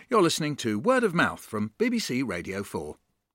You're listening to Word of Mouth from BBC Radio 4.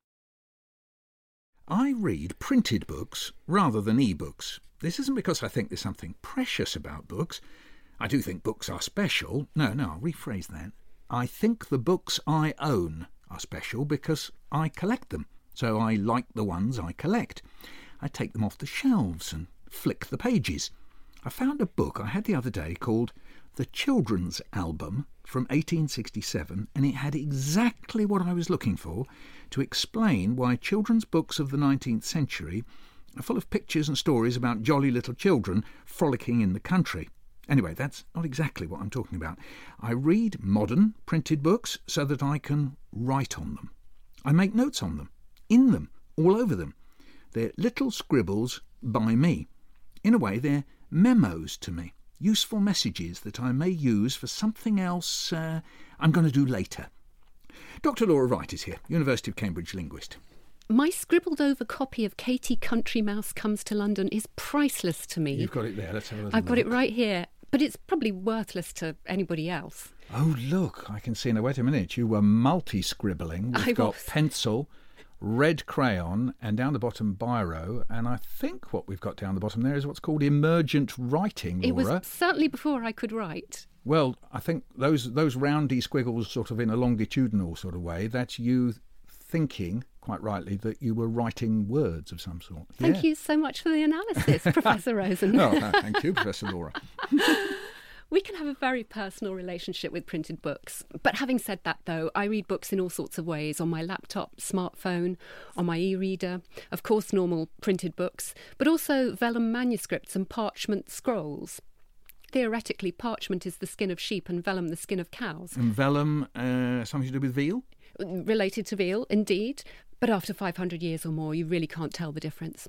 I read printed books rather than e-books. This isn't because I think there's something precious about books. I do think books are special. No, I'll rephrase that. I think the books I own are special because I collect them, so I like the ones I collect. I take them off the shelves and flick the pages. I found a book I had the other day called The Children's Album from 1867, and it had exactly what I was looking for to explain why children's books of the 19th century are full of pictures and stories about jolly little children frolicking in the country. Anyway, that's not exactly what I'm talking about. I read modern printed books so that I can write on them. I make notes on them, in them, all over them. They're little scribbles by me. In a way, they're memos to me, useful messages that I may use for something else I'm going to do later. Dr. Laura Wright is here, University of Cambridge linguist. My scribbled-over copy of Katie Country Mouse Comes to London is priceless to me. You've got it there. Let's have a little I've got look. it right here, but it's probably worthless to anybody else. Oh, look, I can see now. Wait a minute. You were multi-scribbling. We've got pencil, red crayon, and down the bottom biro. And I think what we've got down the bottom there is what's called emergent writing, Laura. It was certainly before I could write. Well, I think those roundy squiggles sort of in a longitudinal sort of way, that's you thinking, quite rightly, that you were writing words of some sort. Thank you so much for the analysis, Professor Rosen. Oh, thank you, Professor Laura. We can have a very personal relationship with printed books. But having said that, though, I read books in all sorts of ways, on my laptop, smartphone, on my e-reader, of course normal printed books, but also vellum manuscripts and parchment scrolls. Theoretically, parchment is the skin of sheep and vellum the skin of cows. And vellum, something to do with veal? Related to veal, indeed. But after 500 years or more, you really can't tell the difference.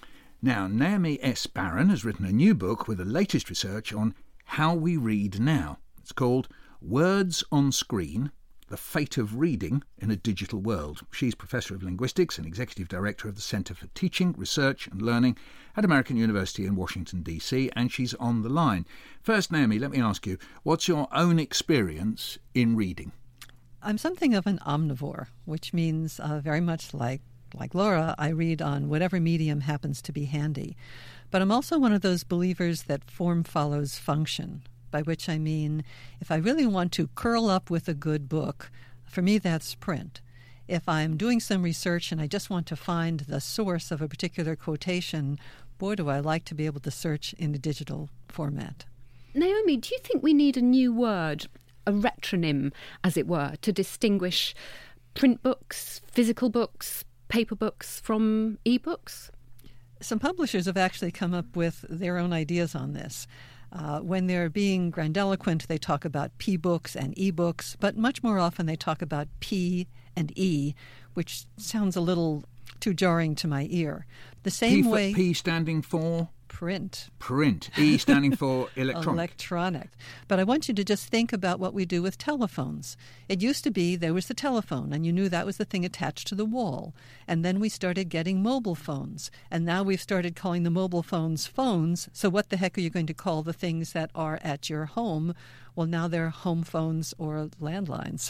Now, Naomi S. Barron has written a new book with the latest research on how we read now. It's called Words on Screen, The Fate of Reading in a Digital World. She's Professor of Linguistics and Executive Director of the Centre for Teaching, Research and Learning at American University in Washington, D.C., and she's on the line. First, Naomi, let me ask you, what's your own experience in reading? I'm something of an omnivore, which means very much like Laura, I read on whatever medium happens to be handy. But I'm also one of those believers that form follows function, by which I mean if I really want to curl up with a good book, for me that's print. If I'm doing some research and I just want to find the source of a particular quotation, boy, do I like to be able to search in a digital format. Naomi, do you think we need a new word, a retronym, as it were, to distinguish print books, physical books, paper books from e-books? Some publishers have actually come up with their own ideas on this. When they're being grandiloquent, they talk about P-books and e-books, but much more often they talk about P and E, which sounds a little too jarring to my ear. The same way... P standing for? Print. Print. E standing for electronic. Electronic. But I want you to just think about what we do with telephones. It used to be there was the telephone, and you knew that was the thing attached to the wall. And then we started getting mobile phones. And now we've started calling the mobile phones phones. So what the heck are you going to call the things that are at your home? Well, now they're home phones or landlines.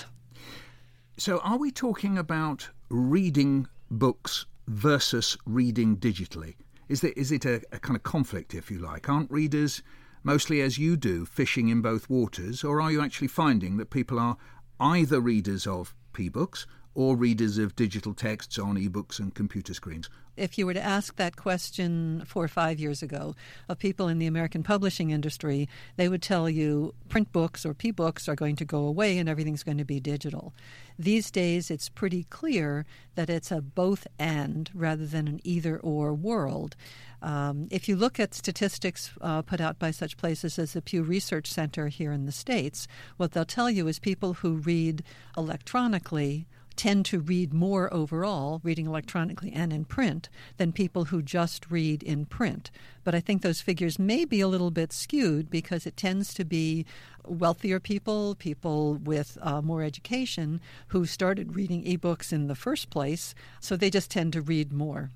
So are we talking about reading books versus reading digitally? Is it a kind of conflict, if you like? Aren't readers, mostly as you do, fishing in both waters? Or are you actually finding that people are either readers of P-books or readers of digital texts on e-books and computer screens? If you were to ask that question 4 or 5 years ago of people in the American publishing industry, they would tell you print books or P-books are going to go away and everything's going to be digital. These days, it's pretty clear that it's a both-and rather than an either-or world. If you look at statistics put out by such places as the Pew Research Center here in the States, what they'll tell you is people who read electronically tend to read more overall, reading electronically and in print, than people who just read in print. But I think those figures may be a little bit skewed because it tends to be wealthier people, people with more education, who started reading ebooks in the first place, so they just tend to read more.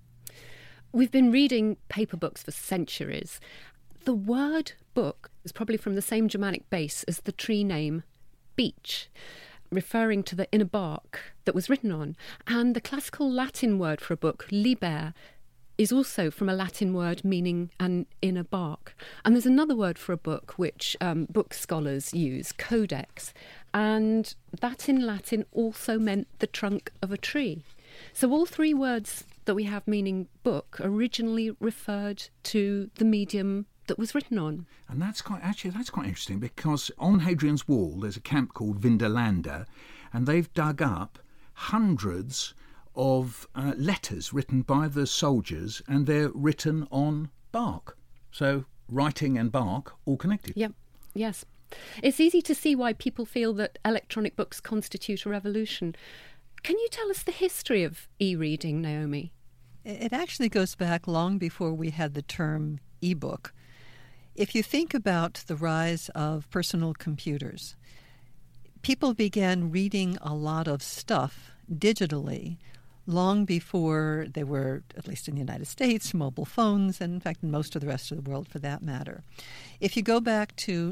We've been reading paper books for centuries. The word book is probably from the same Germanic base as the tree name beech. referring to the inner bark that was written on. And the classical Latin word for a book, liber, is also from a Latin word meaning an inner bark. And there's another word for a book which book scholars use, codex, and that in Latin also meant the trunk of a tree. So all three words that we have meaning book originally referred to the medium that was written on. And that's quite interesting, because on Hadrian's Wall there's a camp called Vindolanda, and they've dug up hundreds of letters written by the soldiers, and they're written on bark. So writing and bark all connected. Yeah, yes. It's easy to see why people feel that electronic books constitute a revolution. Can you tell us the history of e-reading, Naomi? It actually goes back long before we had the term e-book. If you think about the rise of personal computers, people began reading a lot of stuff digitally long before there were, at least in the United States, mobile phones, and in fact in most of the rest of the world for that matter. If you go back to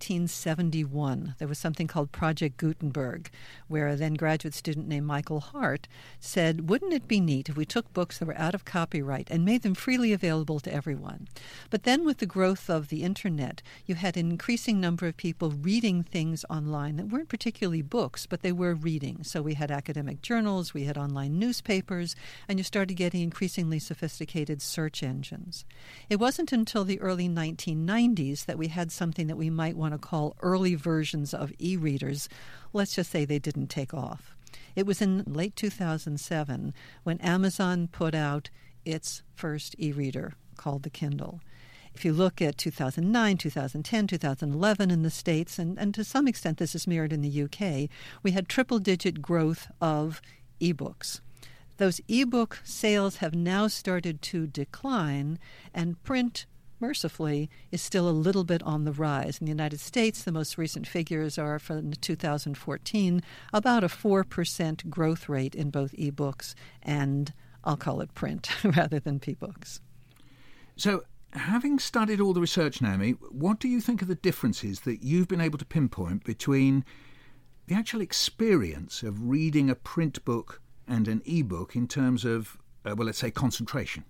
1971, there was something called Project Gutenberg, where a then graduate student named Michael Hart said, wouldn't it be neat if we took books that were out of copyright and made them freely available to everyone? But then with the growth of the internet, you had an increasing number of people reading things online that weren't particularly books, but they were reading. So we had academic journals, we had online newspapers, and you started getting increasingly sophisticated search engines. It wasn't until the early 1990s that we had something that we might want to call early versions of e-readers. Let's just say they didn't take off. It was in late 2007 when Amazon put out its first e-reader called the Kindle. If you look at 2009, 2010, 2011 in the States, and to some extent this is mirrored in the UK, we had triple-digit growth of e-books. Those e-book sales have now started to decline, and print, mercifully, is still a little bit on the rise. In the United States, the most recent figures are from 2014, about a 4% growth rate in both e-books and, I'll call it print, rather than p-books. So, having studied all the research, Naomi, what do you think are the differences that you've been able to pinpoint between the actual experience of reading a print book and an e-book in terms of, let's say, concentration?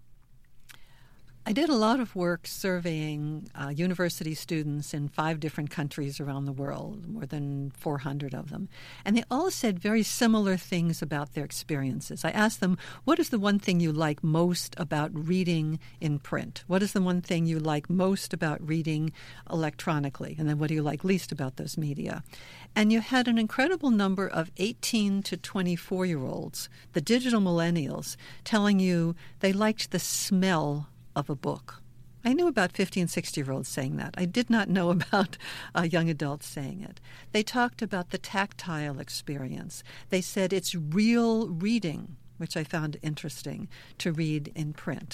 I did a lot of work surveying university students in 5 different countries around the world, more than 400 of them. And they all said very similar things about their experiences. I asked them, what is the one thing you like most about reading in print? What is the one thing you like most about reading electronically? And then what do you like least about those media? And you had an incredible number of 18 to 24-year-olds, the digital millennials, telling you they liked the smell of a book. I knew about 50 and 60-year-olds saying that. I did not know about young adults saying it. They talked about the tactile experience. They said it's real reading, which I found interesting to read in print.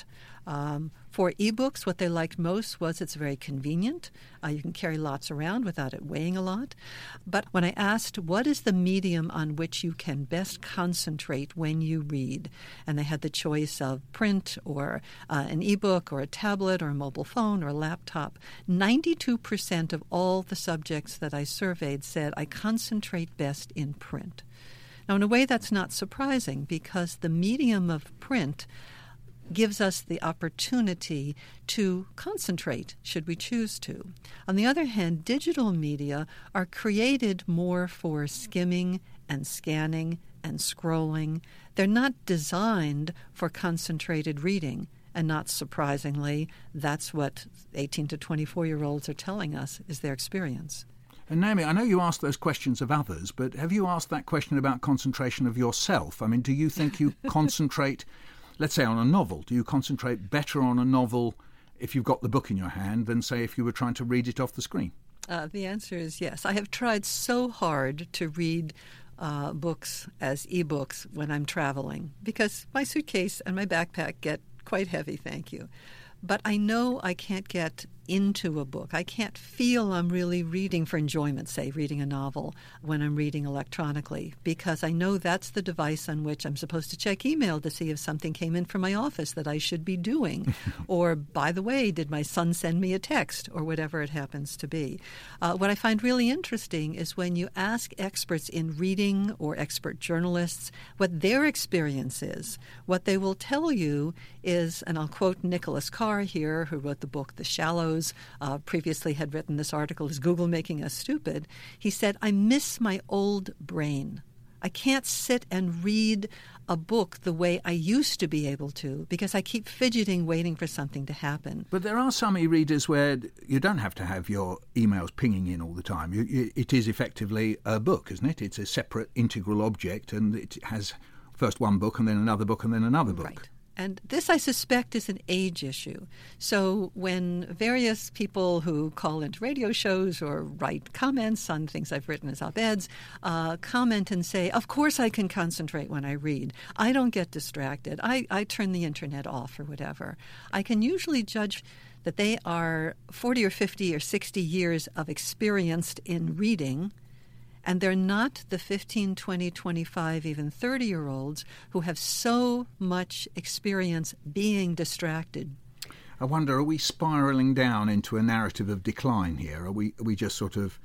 For ebooks, what they liked most was it's very convenient. You can carry lots around without it weighing a lot. But when I asked, what is the medium on which you can best concentrate when you read? And they had the choice of print or an ebook or a tablet or a mobile phone or a laptop. 92% of all the subjects that I surveyed said, I concentrate best in print. Now, in a way, that's not surprising because the medium of print gives us the opportunity to concentrate, should we choose to. On the other hand, digital media are created more for skimming and scanning and scrolling. They're not designed for concentrated reading. And not surprisingly, that's what 18 to 24-year-olds are telling us is their experience. And Naomi, I know you asked those questions of others, but have you asked that question about concentration of yourself? I mean, do you think you concentrate, let's say on a novel, do you concentrate better on a novel if you've got the book in your hand than, say, if you were trying to read it off the screen? The answer is yes. I have tried so hard to read books as e-books when I'm traveling because my suitcase and my backpack get quite heavy, thank you. But I know I can't get into a book. I can't feel I'm really reading for enjoyment, say, reading a novel when I'm reading electronically, because I know that's the device on which I'm supposed to check email to see if something came in from my office that I should be doing. Or, by the way, did my son send me a text, or whatever it happens to be. What I find really interesting is when you ask experts in reading or expert journalists what their experience is, what they will tell you is, and I'll quote Nicholas Carr here, who wrote the book The Shallows, previously had written this article, Is Google Making Us Stupid? He said, I miss my old brain. I can't sit and read a book the way I used to be able to because I keep fidgeting waiting for something to happen. But there are some e-readers where you don't have to have your emails pinging in all the time. It is effectively a book, isn't it? It's a separate integral object, and it has first one book and then another book and then another book. Right. And this, I suspect, is an age issue. So when various people who call into radio shows or write comments on things I've written as op-eds comment and say, of course I can concentrate when I read. I don't get distracted. I turn the internet off or whatever. I can usually judge that they are 40 or 50 or 60 years of experience in reading, and they're not the 15, 20, 25, even 30-year-olds who have so much experience being distracted. I wonder, are we spiralling down into a narrative of decline here? Are we just sort of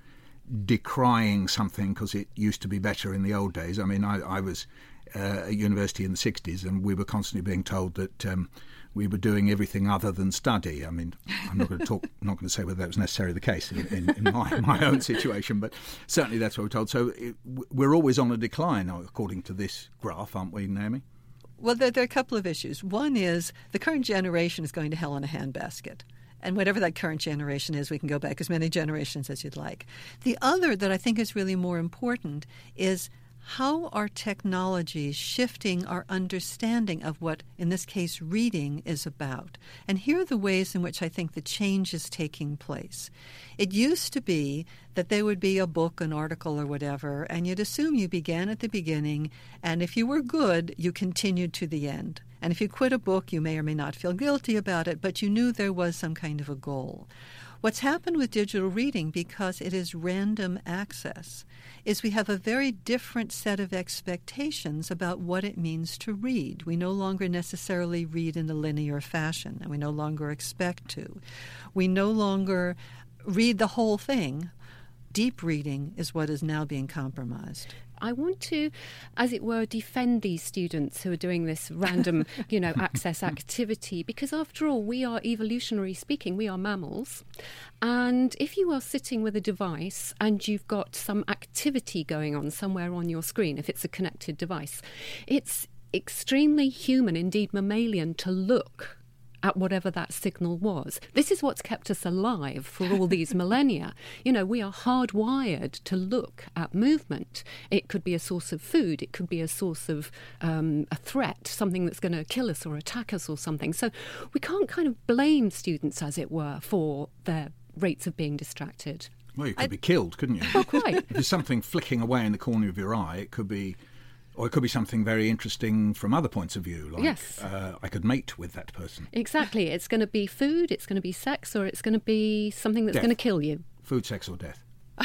decrying something because it used to be better in the old days? I mean, I was at university in the 60s, and we were constantly being told that we were doing everything other than study. I mean, I'm not going to say whether that was necessarily the case in my own situation, but certainly that's what we're told. So we're always on a decline, according to this graph, aren't we, Naomi? Well, there are a couple of issues. One is the current generation is going to hell in a handbasket. And whatever that current generation is, we can go back as many generations as you'd like. The other that I think is really more important is how are technologies shifting our understanding of what, in this case, reading is about? And here are the ways in which I think the change is taking place. It used to be that there would be a book, an article, or whatever, and you'd assume you began at the beginning, and if you were good, you continued to the end. And if you quit a book, you may or may not feel guilty about it, but you knew there was some kind of a goal. What's happened with digital reading, because it is random access, is we have a very different set of expectations about what it means to read. We no longer necessarily read in a linear fashion, and we no longer expect to. We no longer read the whole thing. Deep reading is what is now being compromised. I want to, as it were, defend these students who are doing this random, access activity, because after all, we are, evolutionary speaking, we are mammals. And if you are sitting with a device and you've got some activity going on somewhere on your screen, if it's a connected device, it's extremely human, indeed mammalian, to look at whatever that signal was. This is what's kept us alive for all these millennia. We are hardwired to look at movement. It could be a source of food. It could be a source of a threat, something that's going to kill us or attack us or something. So we can't kind of blame students, as it were, for their rates of being distracted. Well, you could be killed, couldn't you? Well, quite. If there's something flicking away in the corner of your eye, it could be... Or it could be something very interesting from other points of view, like yes. I could mate with that person. Exactly. It's going to be food, it's going to be sex, or it's going to be something that's Death. going to kill you. Food, sex or death.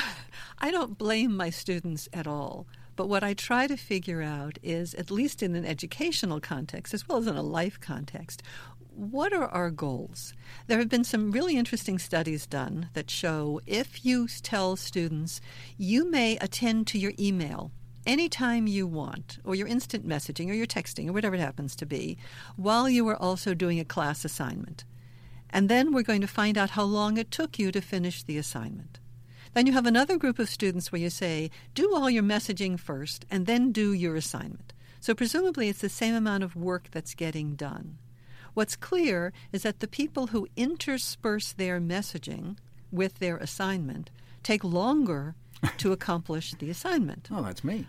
I don't blame my students at all. But what I try to figure out is, at least in an educational context, as well as in a life context, what are our goals? There have been some really interesting studies done that show if you tell students, you may attend to your email anytime you want, or your instant messaging, or your texting, or whatever it happens to be, while you are also doing a class assignment. And then we're going to find out how long it took you to finish the assignment. Then you have another group of students where you say, do all your messaging first, and then do your assignment. So presumably it's the same amount of work that's getting done. What's clear is that the people who intersperse their messaging with their assignment take longer to accomplish the assignment. Oh, that's me.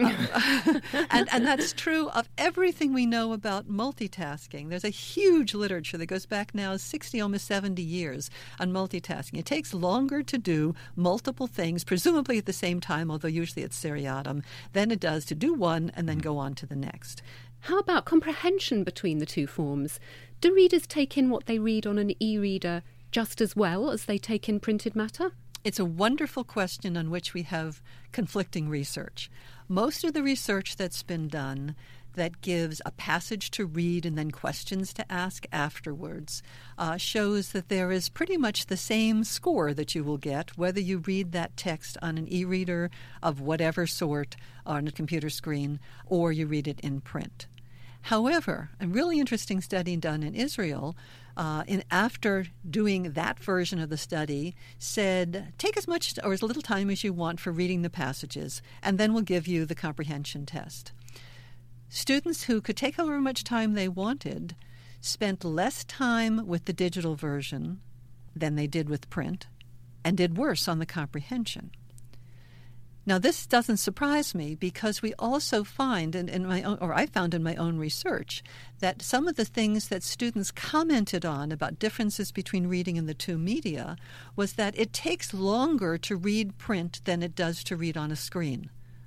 And that's true of everything we know about multitasking. There's a huge literature that goes back now 60, almost 70 years on multitasking. It takes longer to do multiple things, presumably at the same time, although usually it's seriatim, than it does to do one and then go on to the next. How about comprehension between the two forms? Do readers take in what they read on an e-reader just as well as they take in printed matter? It's a wonderful question on which we have conflicting research. Most of the research that's been done that gives a passage to read and then questions to ask afterwards shows that there is pretty much the same score that you will get whether you read that text on an e-reader of whatever sort on a computer screen or you read it in print. However, a really interesting study done in Israel after doing that version of the study said, take as much or as little time as you want for reading the passages, and then we'll give you the comprehension test. Students who could take however much time they wanted spent less time with the digital version than they did with print and did worse on the comprehension. Now, this doesn't surprise me because we also find, I found in my own research, that some of the things that students commented on about differences between reading in the two media was that it takes longer to read print than it does to read on a screen.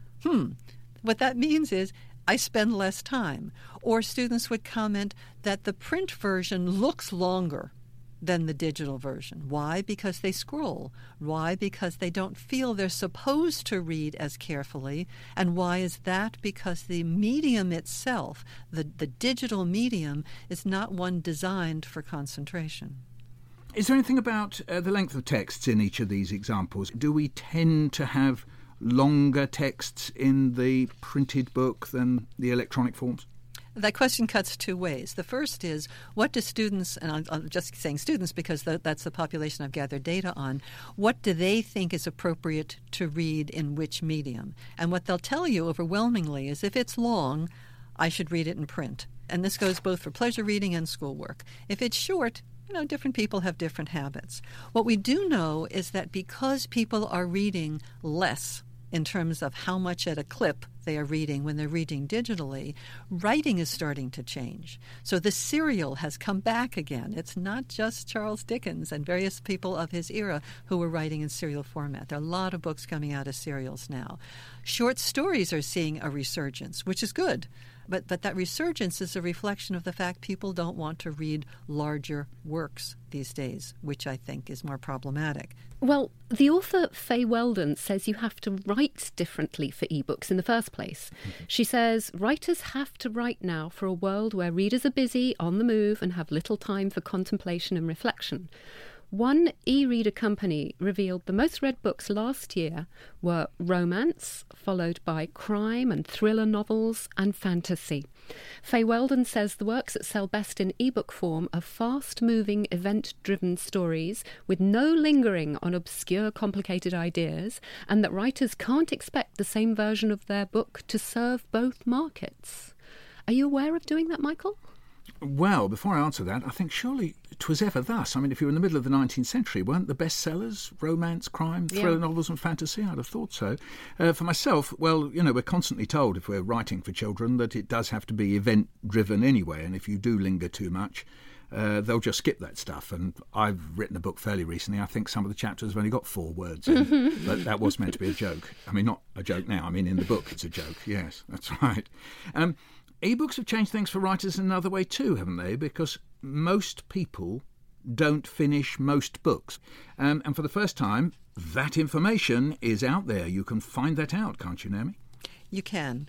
What that means is I spend less time. Or students would comment that the print version looks longer than the digital version. Why? Because they scroll. Why? Because they don't feel they're supposed to read as carefully. And why is that? Because the medium itself, the digital medium, is not one designed for concentration. Is there anything about the length of texts in each of these examples? Do we tend to have longer texts in the printed book than the electronic forms? That question cuts two ways. The first is, what do students, and I'm just saying students because that's the population I've gathered data on, what do they think is appropriate to read in which medium? And what they'll tell you overwhelmingly is if it's long, I should read it in print. And this goes both for pleasure reading and schoolwork. If it's short, different people have different habits. What we do know is that because people are reading less in terms of how much at a clip they are reading when they're reading digitally, writing is starting to change. So the serial has come back again. It's not just Charles Dickens and various people of his era who were writing in serial format. There are a lot of books coming out as serials now. Short stories are seeing a resurgence, which is good. But that resurgence is a reflection of the fact people don't want to read larger works these days, which I think is more problematic. Well, the author Faye Weldon says you have to write differently for ebooks in the first place. She says writers have to write now for a world where readers are busy, on the move, and have little time for contemplation and reflection. One e-reader company revealed the most read books last year were romance, followed by crime and thriller novels, and fantasy. Faye Weldon says the works that sell best in ebook form are fast-moving, event-driven stories with no lingering on obscure, complicated ideas, and that writers can't expect the same version of their book to serve both markets. Are you aware of doing that, Michael? Well, before I answer that, I think surely 'twas ever thus. I mean, if you were in the middle of the 19th century, weren't the bestsellers romance, crime, thriller novels and fantasy? I'd have thought so. For myself, well, we're constantly told if we're writing for children that it does have to be event-driven anyway, and if you do linger too much, they'll just skip that stuff. And I've written a book fairly recently. I think some of the chapters have only got 4 words in it. But that was meant to be a joke. I mean, not a joke now. I mean, in the book it's a joke. Yes, that's right. E-books have changed things for writers in another way too, haven't they? Because most people don't finish most books. And for the first time, that information is out there. You can find that out, can't you, Naomi? You can.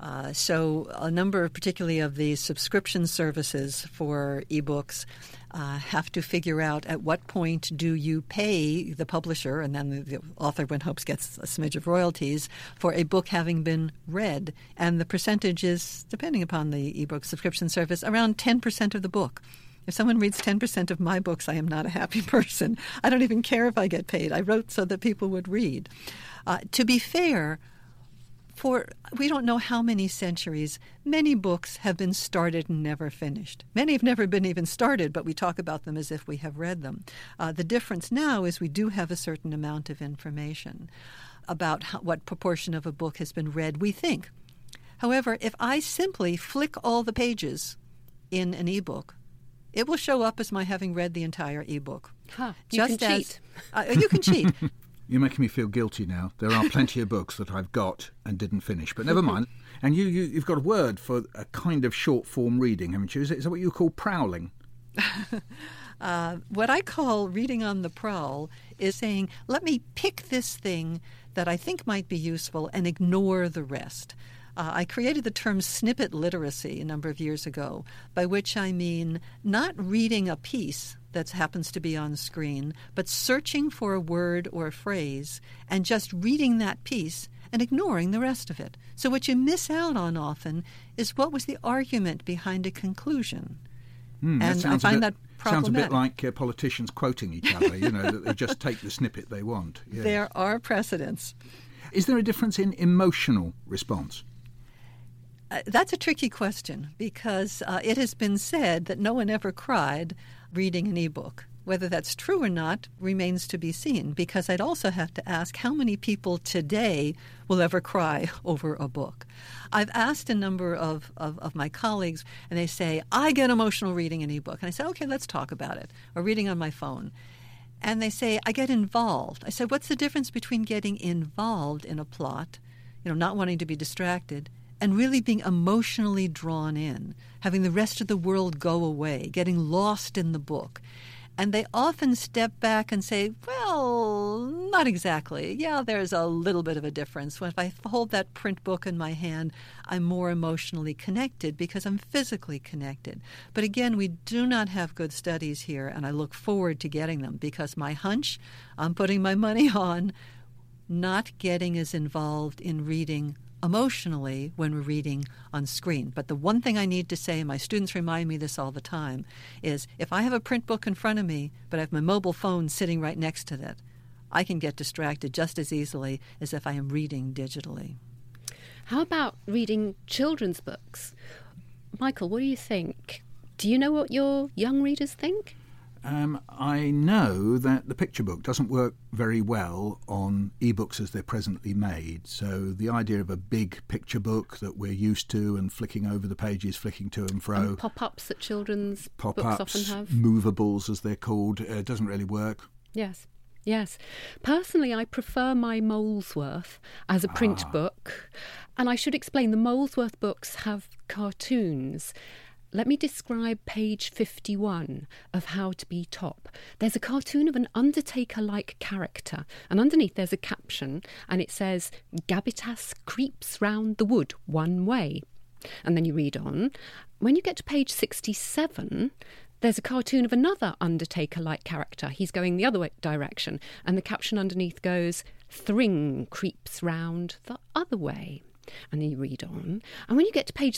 So a number, particularly of the subscription services for ebooks, have to figure out at what point do you pay the publisher, and then the author, one hopes, gets a smidge of royalties for a book having been read. And the percentage is, depending upon the ebook subscription service, around 10% of the book. If someone reads 10% of my books, I am not a happy person. I don't even care if I get paid. I wrote so that people would read. To be fair, for we don't know how many centuries, many books have been started and never finished. Many have never been even started, but we talk about them as if we have read them. The difference now is we do have a certain amount of information about what proportion of a book has been read, we think. However, if I simply flick all the pages in an ebook, it will show up as my having read the entire ebook. You can cheat. You can cheat. You're making me feel guilty now. There are plenty of books that I've got and didn't finish, but never mind. And you've got a word for a kind of short-form reading, haven't you? Is that what you call prowling? What I call reading on the prowl is saying, let me pick this thing that I think might be useful and ignore the rest. I created the term snippet literacy a number of years ago, by which I mean not reading a piece that happens to be on screen, but searching for a word or a phrase and just reading that piece and ignoring the rest of it. So what you miss out on often is what was the argument behind a conclusion. And I find that problematic. Sounds a bit like politicians quoting each other, that they just take the snippet they want. Yes. There are precedents. Is there a difference in emotional response? That's a tricky question because it has been said that no one ever cried reading an e-book. Whether that's true or not remains to be seen, because I'd also have to ask how many people today will ever cry over a book. I've asked a number of my colleagues, and they say, I get emotional reading an e-book. And I said, okay, let's talk about it, or reading on my phone. And they say, I get involved. I said, what's the difference between getting involved in a plot, not wanting to be distracted, and really being emotionally drawn in, having the rest of the world go away, getting lost in the book? And they often step back and say, well, not exactly. Yeah, there's a little bit of a difference. If I hold that print book in my hand, I'm more emotionally connected because I'm physically connected. But again, we do not have good studies here, and I look forward to getting them because my hunch, I'm putting my money on not getting as involved in reading emotionally when we're reading on screen. But the one thing I need to say, and my students remind me this all the time, is if I have a print book in front of me, but I have my mobile phone sitting right next to it, I can get distracted just as easily as if I am reading digitally. How about reading children's books? Michael, what do you think? Do you know what your young readers think? I know that the picture book doesn't work very well on ebooks as they're presently made. So the idea of a big picture book that we're used to and flicking over the pages, flicking to and fro. And pop-ups that children's books often have. Movables as they're called, doesn't really work. Yes. Personally, I prefer my Molesworth as a print book. And I should explain, the Molesworth books have cartoons. Let me describe page 51 of How to Be Top. There's a cartoon of an Undertaker-like character, and underneath there's a caption, and it says, Gabitas creeps round the wood one way. And then you read on. When you get to page 67, there's a cartoon of another Undertaker-like character. He's going the other direction, and the caption underneath goes, Thring creeps round the other way. And then you read on. And when you get to page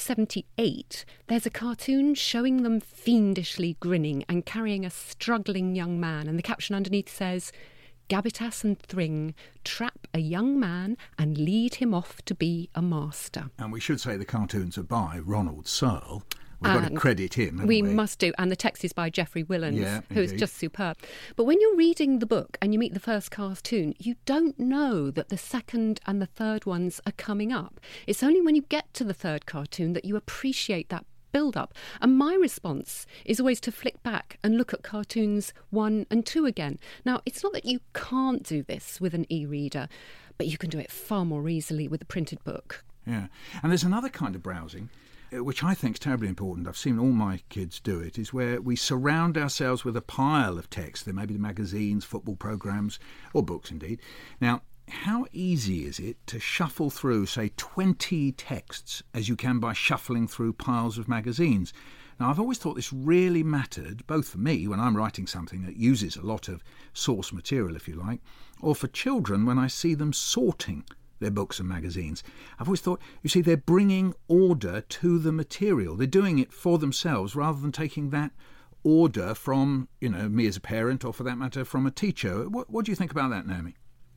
78, there's a cartoon showing them fiendishly grinning and carrying a struggling young man. And the caption underneath says, Gabitas and Thring trap a young man and lead him off to be a master. And we should say the cartoons are by Ronald Searle. We've got to credit him, haven't we? We must do. And the text is by Geoffrey Willans, who's just superb. But when you're reading the book and you meet the first cartoon, you don't know that the second and the third ones are coming up. It's only when you get to the third cartoon that you appreciate that build-up. And my response is always to flick back and look at cartoons 1 and 2 again. Now, it's not that you can't do this with an e-reader, but you can do it far more easily with a printed book. Yeah. And there's another kind of browsing, which I think is terribly important. I've seen all my kids do it, is where we surround ourselves with a pile of text. There may be the magazines, football programmes, or books indeed. Now, how easy is it to shuffle through, say, 20 texts as you can by shuffling through piles of magazines? Now, I've always thought this really mattered, both for me when I'm writing something that uses a lot of source material, if you like, or for children when I see them sorting their books and magazines. I've always thought, you see, they're bringing order to the material. They're doing it for themselves rather than taking that order from, me as a parent or, for that matter, from a teacher. What do you think about that, Naomi?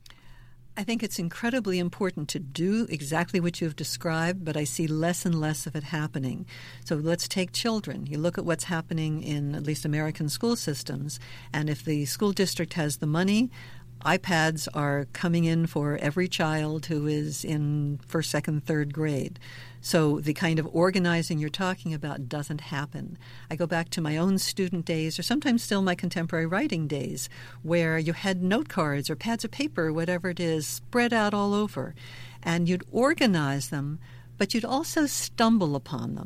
I think it's incredibly important to do exactly what you've described, but I see less and less of it happening. So let's take children. You look at what's happening in at least American school systems, and if the school district has the money, iPads are coming in for every child who is in first, second, third grade. So the kind of organizing you're talking about doesn't happen. I go back to my own student days, or sometimes still my contemporary writing days, where you had note cards or pads of paper, whatever it is, spread out all over. And you'd organize them, but you'd also stumble upon them.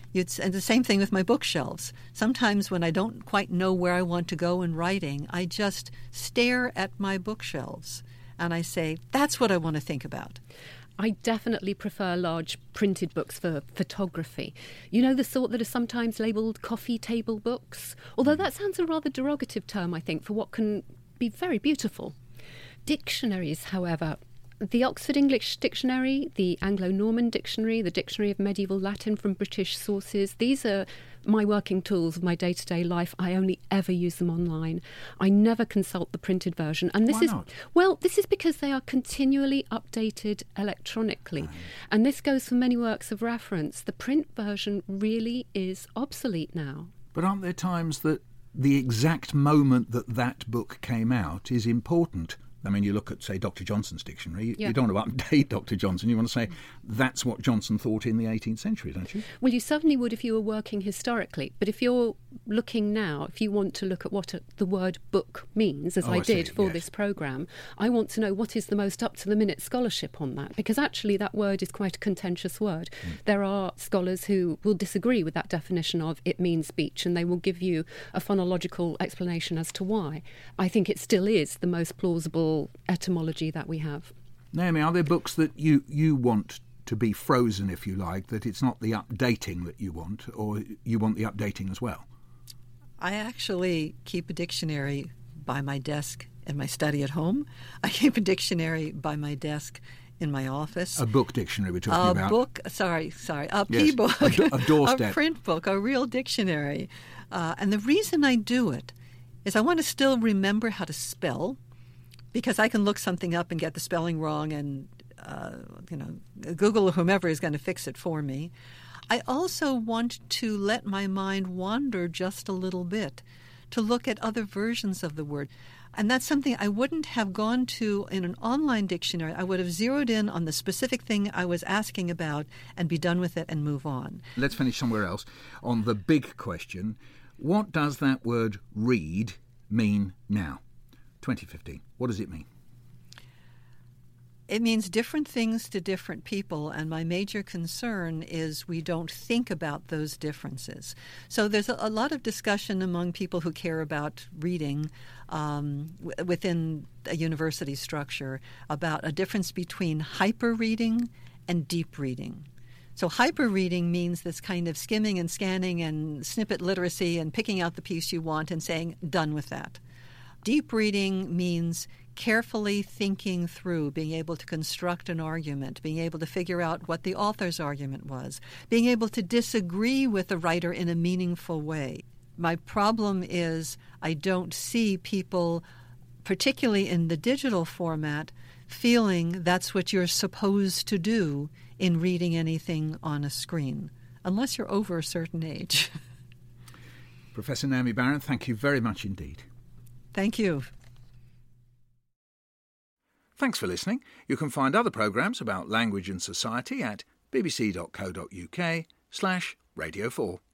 And the same thing with my bookshelves. Sometimes when I don't quite know where I want to go in writing, I just stare at my bookshelves and I say, that's what I want to think about. I definitely prefer large printed books for photography. You know, the sort that are sometimes labelled coffee table books? Although that sounds a rather derogative term, I think, for what can be very beautiful. Dictionaries, however, the Oxford English Dictionary, the Anglo-Norman Dictionary, the Dictionary of Medieval Latin from British sources, these are my working tools of my day-to-day life. I only ever use them online. I never consult the printed version. And Why not? Well, this is because they are continually updated electronically. And this goes for many works of reference. The print version really is obsolete now. But aren't there times that the exact moment that book came out is important? I mean, you look at, say, Dr. Johnson's dictionary. Yeah. You don't want to update Dr. Johnson. You want to say that's what Johnson thought in the 18th century, don't you? Well, you certainly would if you were working historically. But if you're looking now, if you want to look at what the word book means, as I did for this programme, I want to know what is the most up-to-the-minute scholarship on that, because actually that word is quite a contentious word. There are scholars who will disagree with that definition of it means speech, and they will give you a phonological explanation as to why. I think it still is the most plausible etymology that we have. Naomi, are there books that you want to be frozen, if you like, that it's not the updating that you want, or you want the updating as well? I actually keep a dictionary by my desk in my study at home. I keep a dictionary by my desk in my office. A book dictionary we're talking about. A book, sorry, a yes, P-book. A doorstep. A print book, a real dictionary. And the reason I do it is I want to still remember how to spell, because I can look something up and get the spelling wrong, and Google or whomever is going to fix it for me. I also want to let my mind wander just a little bit, to look at other versions of the word. And that's something I wouldn't have gone to in an online dictionary. I would have zeroed in on the specific thing I was asking about and be done with it and move on. Let's finish somewhere else. On the big question, what does that word read mean now? 2015. What does it mean? It means different things to different people, and my major concern is we don't think about those differences. So there's a lot of discussion among people who care about reading within a university structure about a difference between hyper reading and deep reading. So hyper reading means this kind of skimming and scanning and snippet literacy and picking out the piece you want and saying, done with that. Deep reading means carefully thinking through, being able to construct an argument, being able to figure out what the author's argument was, being able to disagree with the writer in a meaningful way. My problem is I don't see people, particularly in the digital format, feeling that's what you're supposed to do in reading anything on a screen, unless you're over a certain age. Professor Naomi Barron, thank you very much indeed. Thank you. Thanks for listening. You can find other programmes about language and society at bbc.co.uk/Radio 4.